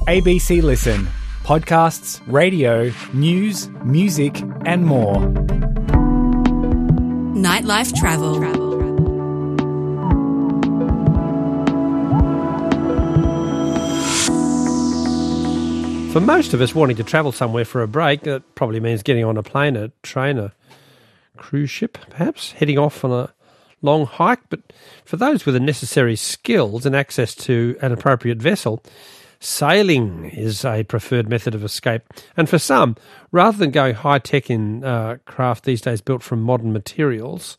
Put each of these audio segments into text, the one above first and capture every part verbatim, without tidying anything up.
A B C Listen. Podcasts, radio, news, music and more. Nightlife Travel. For most of us wanting to travel somewhere for a break, that probably means getting on a plane, a train, a cruise ship, perhaps, heading off on a long hike. But for those with the necessary skills and access to an appropriate vessel, sailing is a preferred method of escape. And for some, rather than going high-tech in uh, craft these days built from modern materials,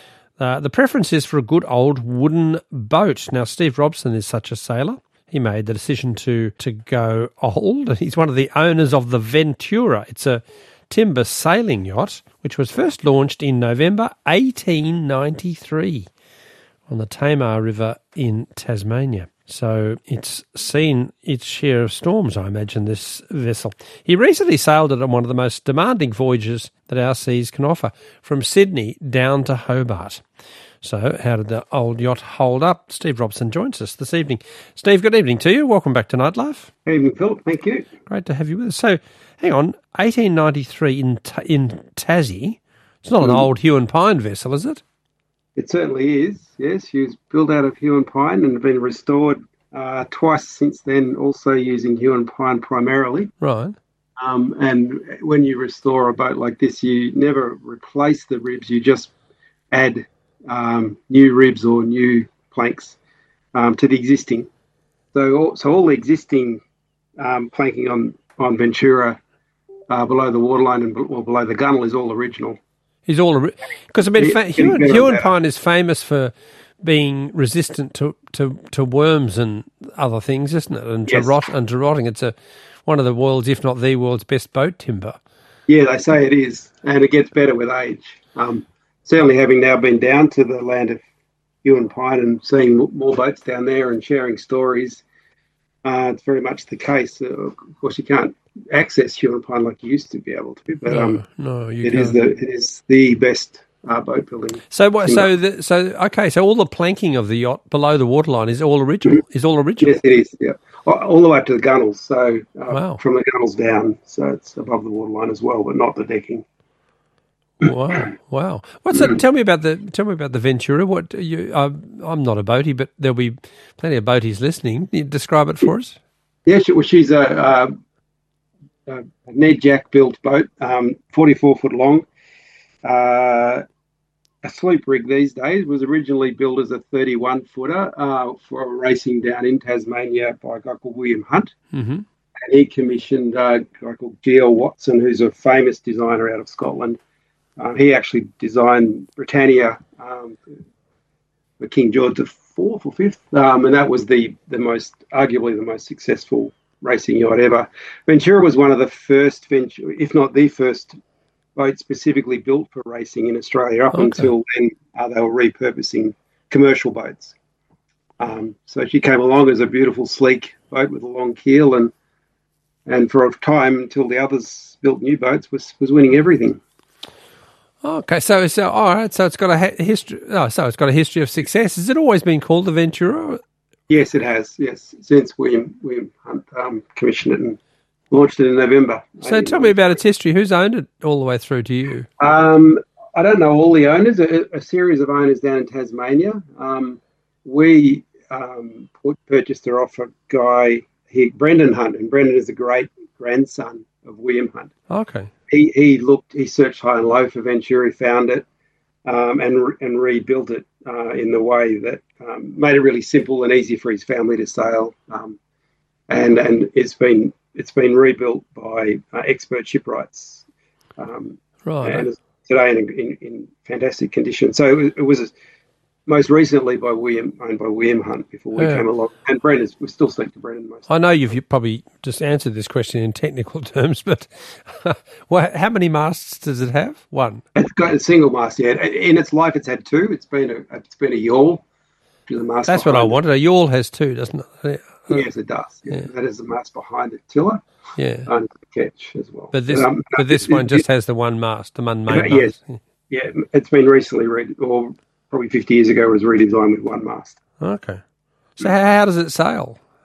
uh, the preference is for a good old wooden boat. Now, Steve Robson is such a sailor. He made the decision to, to go old. He's one of the owners of the Ventura. It's a timber sailing yacht, which was first launched in November eighteen ninety-three on the Tamar River in Tasmania. So it's seen its share of storms, I imagine, this vessel. He recently sailed it on one of the most demanding voyages that our seas can offer, from Sydney down to Hobart. So how did the old yacht hold up? Steve Robson joins us this evening. Steve, good evening to you. Welcome back to Nightlife. Good evening, Phil. Thank you. Great to have you with us. So, hang on, eighteen ninety-three in in Tassie. It's not an mm. old Hugh and Pine vessel, is it? It certainly is, yes. She was built out of Hugh and Pine and been restored uh, twice since then, also using Hugh and Pine primarily. Right. Um, and when you restore a boat like this, you never replace the ribs. You just add um, new ribs or new planks um, to the existing. So all, so all the existing um, planking on, on Ventura uh, below the waterline and well, below the gunnel is all original. Is all because I mean, fa- Hugh, Hugh and Pine is famous for being resistant to, to, to worms and other things, isn't it? And to yes. rot and to rotting. It's a one of the world's, if not the world's, best boat timber. Yeah, they say it is, and it gets better with age. Um, certainly, having now been down to the land of Hugh and Pine and seeing more boats down there and sharing stories, uh, it's very much the case. Uh, of course, you can't access Hugh and Pine like you used to be able to, but no, um, no, you it can't. is the it is the best uh, boat building. So what? So the, so okay. So all the planking of the yacht below the waterline is all original. Is all original. Yes, it is. Yeah, all, all the way up to the gunnels. So uh, wow. from the gunnels down, so it's above the waterline as well, but not the decking. Wow, wow. What's that? Tell me about the tell me about the Ventura. What you? I'm, I'm not a boatie, but there'll be plenty of boaties listening. Can you describe it for us? Yeah, she, well, she's a. Uh, a Ned Jack built boat, um, forty-four foot long, uh, a sloop rig these days. Was originally built as a thirty-one footer uh, for racing down in Tasmania by a guy called William Hunt. Mm-hmm. And he commissioned uh, a guy called G L Watson, who's a famous designer out of Scotland. Uh, he actually designed Britannia um, for King George the Fourth or Fifth, um, and that was the the most arguably the most successful racing yacht ever. Ventura was one of the first, Ventura, if not the first, boat specifically built for racing in Australia. Up okay. until then, uh, they were repurposing commercial boats. Um, so she came along as a beautiful, sleek boat with a long keel, and and for a time until the others built new boats, was was winning everything. Okay, so so all right, so it's got a history. Oh, so it's got a history of success. Has it always been called the Ventura? Yes, it has. Yes, since William William Hunt um, commissioned it and launched it in November. So tell me about its history. Who's owned it all the way through to you? Um, I don't know all the owners. A, a series of owners down in Tasmania. Um, we um, purchased her off a guy here, Brendan Hunt, and Brendan is the great grandson of William Hunt. Okay. He he looked. He searched high and low for Ventura. He found it. Um, and and rebuilt it uh, in the way that um, made it really simple and easy for his family to sail, um, and and it's been it's been rebuilt by uh, expert shipwrights, um, right? And it's today in, in in fantastic condition. So it was, it was most recently by William owned by William Hunt before we yeah. came along, and Brendan we still speak to Brendan most. I know you've probably just answered this question in technical terms, but well, how many masts does it have? One. It's got a single mast. Yeah, in its life, it's had two. It's been a it's been a yawl. The mast That's what I wanted. A yawl has two, doesn't it? Yes, it does. Yeah. Yeah. That is the mast behind the tiller. Yeah, and the ketch as well. But this, but, um, but this it, one just it, has the one mast, the one main yes, mast. Yeah, it's been recently read or. Probably fifty years ago, it was redesigned with one mast. Okay. So how, how does it sail?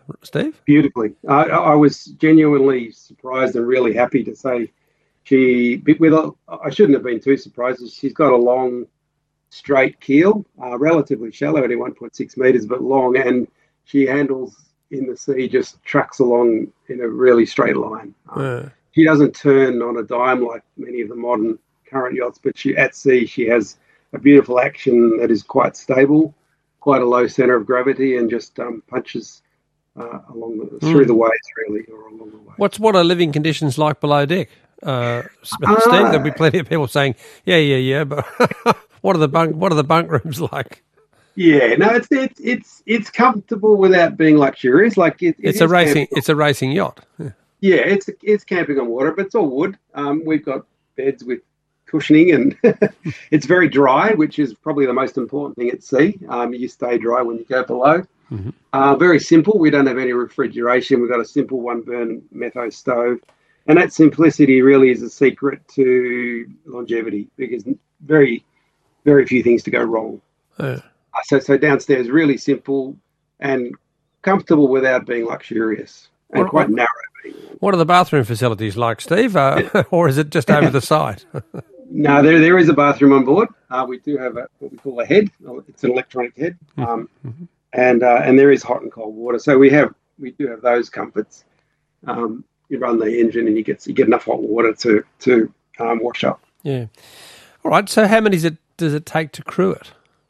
Steve? Beautifully. I, I was genuinely surprised and really happy to say she, with a, I shouldn't have been too surprised. She's got a long, straight keel, uh, relatively shallow, only one point six metres, but long, and she handles in the sea, just trucks along in a really straight line. Um, Yeah. She doesn't turn on a dime like many of the modern current yachts, but she at sea, she has a beautiful action that is quite stable, quite a low centre of gravity, and just um, punches uh, along the, Mm. through the waves, really, or along the way. What's what are living conditions like below deck, uh, Steve? Uh, There'll be plenty of people saying, "Yeah, yeah, yeah," but what are the bunk what are the bunk rooms like? Yeah, no, it's it's it's it's comfortable without being luxurious. Like it, it It's a is racing camping- it's a racing yacht. Yeah. Yeah, it's it's camping on water, but it's all wood. Um, we've got beds with cushioning, and it's very dry, which is probably the most important thing at sea. Um, you stay dry when you go below. Mm-hmm. Uh, very simple. We don't have any refrigeration. We've got a simple one-burn metho stove, and that simplicity really is a secret to longevity, because very, very few things to go wrong. Uh, Uh, so, so downstairs, really simple and comfortable without being luxurious, and What- quite what- narrow. what are the bathroom facilities like, Steve? Uh, or is it just over the side? No, there there is a bathroom on board. Uh, we do have a, what we call a head. It's an electronic head, um, Mhm. and uh, and there is hot and cold water. So we have we do have those comforts. Um, you run the engine and you get you get enough hot water to to um, wash up. Yeah. All right. So how many does it does it take to crew it?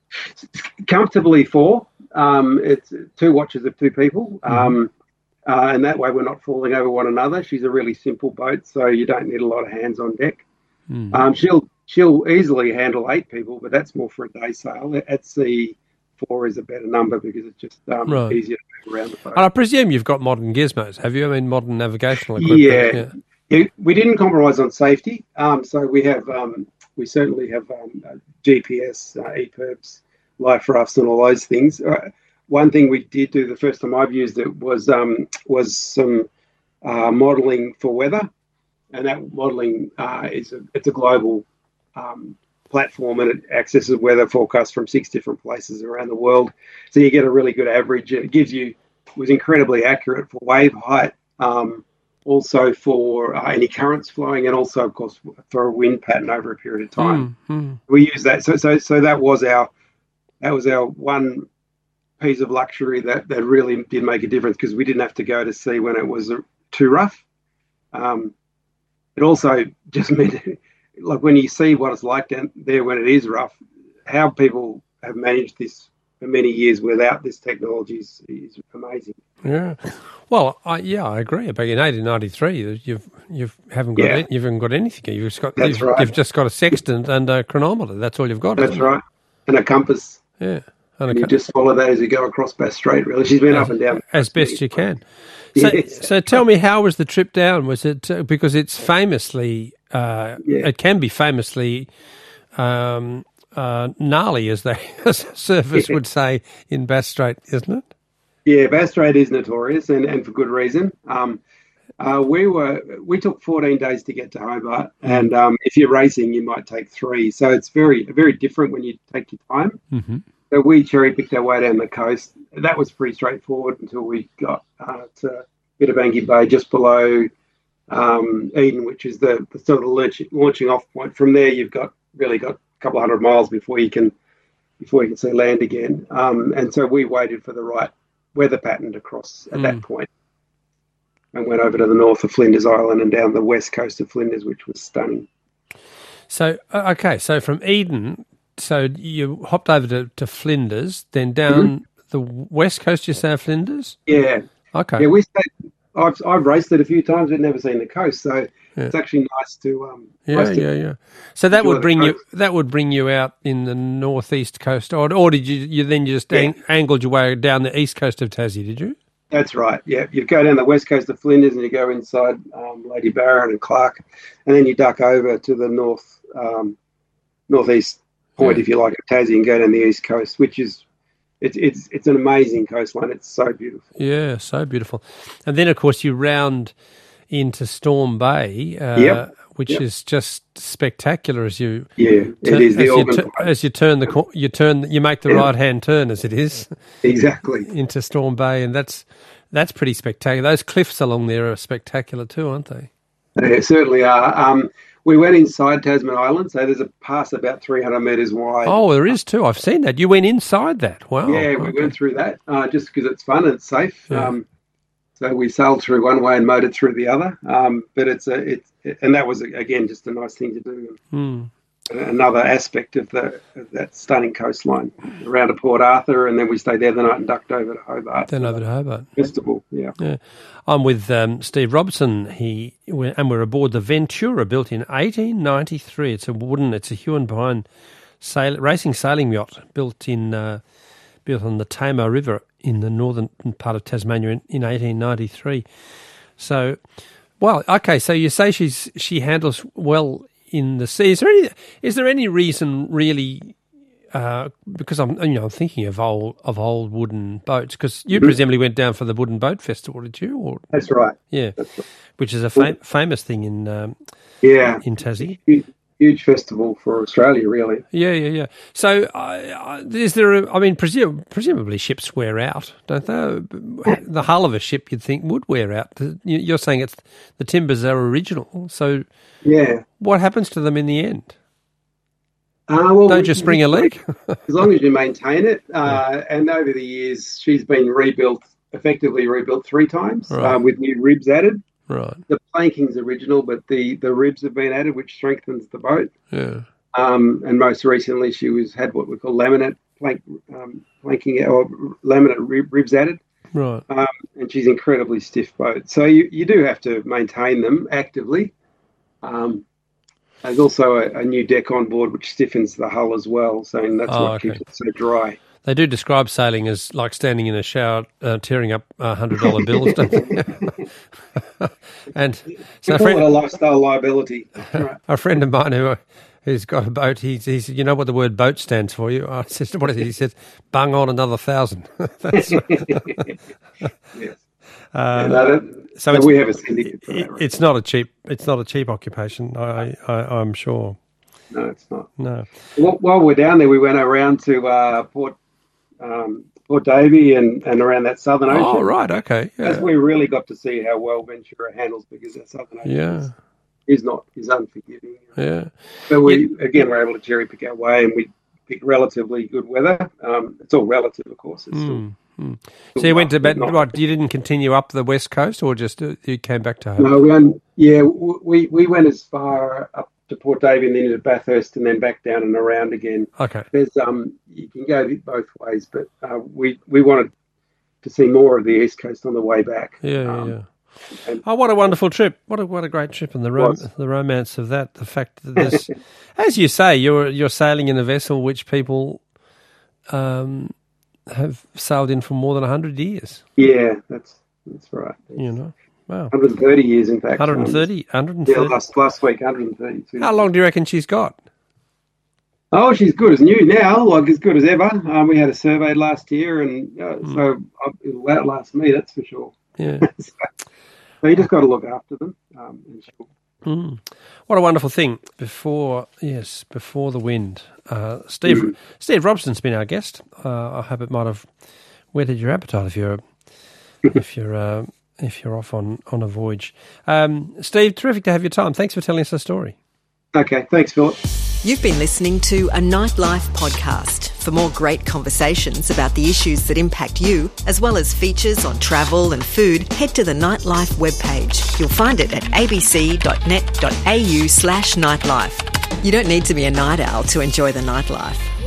Comfortably four. Um, it's two watches of two people, um, uh, and that way we're not falling over one another. She's a really simple boat, so you don't need a lot of hands on deck. Mm. Um, she'll she'll easily handle eight people, but that's more for a day sail. At sea, four is a better number because it's just um, Right. easier to move around the boat. And I presume you've got modern gizmos, have you? I mean, modern navigational equipment. Yeah. Yeah, we didn't compromise on safety, um, so we have um, we certainly have um, uh, G P S, uh, E P I R Bs, life rafts, and all those things. Uh, one thing we did do the first time I've used it was um, was some uh, modelling for weather, and that modelling uh, is a, it's a global um, platform, and it accesses weather forecasts from six different places around the world. So you get a really good average. It gives you it was incredibly accurate for wave height. Um, Also for uh, any currents flowing, and also, of course, for a wind pattern over a period of time. Mm, mm. We use that. So, so, so that was our that was our one piece of luxury that, that really did make a difference, because we didn't have to go to sea when it was too rough. Um, it also just meant, like, when you see what it's like down there when it is rough, how people have managed this for many years without this technology is, is amazing. Yeah. Well, I, yeah, I agree. Back in eighteen ninety-three, you've you've haven't got Yeah. any, you haven't got anything. You've just got That's you've, right. you've just got a sextant and a chronometer. That's all you've got. That's isn't it? right. And a compass. Yeah. And And a you co- just follow that as you go across Bass Strait, really. She's been up and down. as best you can. So, Yes. so tell me, how was the trip down? Was it uh, because it's famously, uh, Yeah. it can be famously um, uh, gnarly, as they as surfers Yeah. would say in Bass Strait, isn't it? Yeah, Bass Strait is notorious, and, and for good reason. Um, uh, we were we took fourteen days to get to Hobart, and um, if you're racing, you might take three. So it's very very different when you take your time. Mm-hmm. So we cherry picked our way down the coast. That was pretty straightforward until we got uh, to Bitabangi Bay, just below um, Eden, which is the, the sort of launch, launching off point. From there, you've got really got a couple of hundred miles before you can before you can see land again. Um, and so we waited for the right weather pattern to cross at Mm. that point, and went over to the north of Flinders Island and down the west coast of Flinders, which was stunning. So uh, okay, so from Eden, so you hopped over to, to Flinders, then down Mm-hmm. the west coast. You say of Flinders? Yeah, Okay. yeah. We stayed. I've I've raced it a few times. We've never seen the coast, so Yeah. it's actually nice to um. Yeah, nice to- yeah, yeah. So that enjoy would the bring you coast. that would bring you out in the northeast coast, or or did you you then just Yeah. ang- angled your way down the east coast of Tassie? Did you? That's right. Yeah, you go down the west coast of Flinders and you go inside um, Lady Barron and Clark, and then you duck over to the north um, northeast point, Yeah. if you like, of Tassie, and go down the east coast, which is it's it's it's an amazing coastline. It's so beautiful. Yeah, so beautiful. And then of course you round into Storm Bay, uh, Yep. which Yep. is just spectacular as you Yeah, tu- it is the as, you organ tu- as you turn the cor- you turn you make the Yeah. right hand turn as it is exactly. into Storm Bay, and that's That's pretty spectacular. Those cliffs along there are spectacular too, aren't they? They certainly are. Um, we went inside Tasman Island, so there's a pass about three hundred metres wide. Oh, there is too. I've seen that. You went inside that. Wow. Yeah, we okay. went through that uh, just because it's fun and it's safe. Yeah. Um, so we sailed through one way and motored through the other. Um, but it's a, it's, and that was, again, just a nice thing to do. Mm. Another aspect of, the, of that stunning coastline around to Port Arthur, and then we stayed there the night and ducked over to Hobart. Then over to Hobart. Festival, yeah. yeah. I'm with um, Steve Robertson. He and we're aboard the Ventura, built in eighteen ninety-three. It's a wooden, it's a Hugh and Pine sail, racing sailing yacht built in uh, built on the Tamar River in the northern part of Tasmania in, in eighteen ninety-three. So, well, okay. So you say she's she handles well in the sea. Is there any, is there any reason really? Uh, because I'm, you know, thinking of old of old wooden boats. Because you mm-hmm. presumably went down for the Wooden Boat Festival, did you? Or that's right. Yeah, that's right. Which is a fam- famous thing in um, yeah in Tassie. Huge, huge festival for Australia, really. Yeah, yeah, yeah. So, uh, is there? A, I mean, presum- presumably ships wear out, don't they? The hull of a ship, you'd think, would wear out. You're saying it's the timbers are original. So, yeah, what happens to them in the end? Uh, well, Don't you spring a leak? As long as you maintain it. Uh, yeah. And over the years, she's been rebuilt, effectively rebuilt three times right. uh, with new ribs added. Right. The planking's original, but the, the ribs have been added, which strengthens the boat. Yeah. Um, and most recently, she was had what we call laminate plank, um, planking or laminate rib, ribs added. Right. Um, and she's incredibly stiff boat. So you, you do have to maintain them actively. Um, There's also a, a new deck on board which stiffens the hull as well, so that's oh, what okay. keeps it so dry. They do describe sailing as like standing in a shower, uh, tearing up one hundred dollar bills, don't they? And so we a call friend, it a lifestyle liability. Right. A friend of mine who who's got a boat, he, he said, you know what the word boat stands for? You, I said, what is it? He said, bung on another thousand. That's yes. Uh, yeah, no, that, so no, it's, we have a syndicate for that, right? It's not a cheap. It's not a cheap occupation. I, I, I'm sure. No, it's not. No. Well, while we're down there, we went around to uh, Port um, Port Davey and, and around that Southern Ocean. Oh, right. Okay. Yeah. That's where we really got to see how well Ventura handles, because that Southern Ocean yeah. is, is not is unforgiving. Yeah. So we yeah. again were able to cherry pick our way, and we picked relatively good weather. Um, it's all relative, of course. It's mm. still, Mm. So you went to about, what, you didn't continue up the west coast, or just uh, you came back to home? No, we went, yeah, we, we went as far up to Port Davey and then into Bathurst and then back down and around again. Okay. There's um, you can go both ways, but uh, we we wanted to see more of the east coast on the way back. Yeah, um, yeah. And oh, what a wonderful trip! What a what a great trip, and the rom- the romance of that. The fact that there's, as you say, you're you're sailing in a vessel which people. Um, have sailed in for more than one hundred years. Yeah, that's that's right. That's you know, wow. one hundred thirty years, in fact. one hundred thirty? Um, one hundred thirty? Yeah, last, last week, one hundred thirty-two. How long do you reckon she's got? Oh, she's good as new now, like as good as ever. Um, we had a survey last year, and uh, mm. so uh, it'll outlast me, that's for sure. Yeah. so, so you just got to look after them. Um, and she'll, Mm. What a wonderful thing. Before, yes, before the wind. Uh, Steve mm. Steve Robson's been our guest. Uh, I hope it might have whetted your appetite if you're if you're uh, if you're off on, on a voyage. Um, Steve, terrific to have your time. Thanks for telling us the story. Okay, thanks, Philip. You've been listening to a Nightlife podcast. For more great conversations about the issues that impact you, as well as features on travel and food, head to the Nightlife webpage. You'll find it at abc.net.au slash nightlife. You don't need to be a night owl to enjoy the nightlife.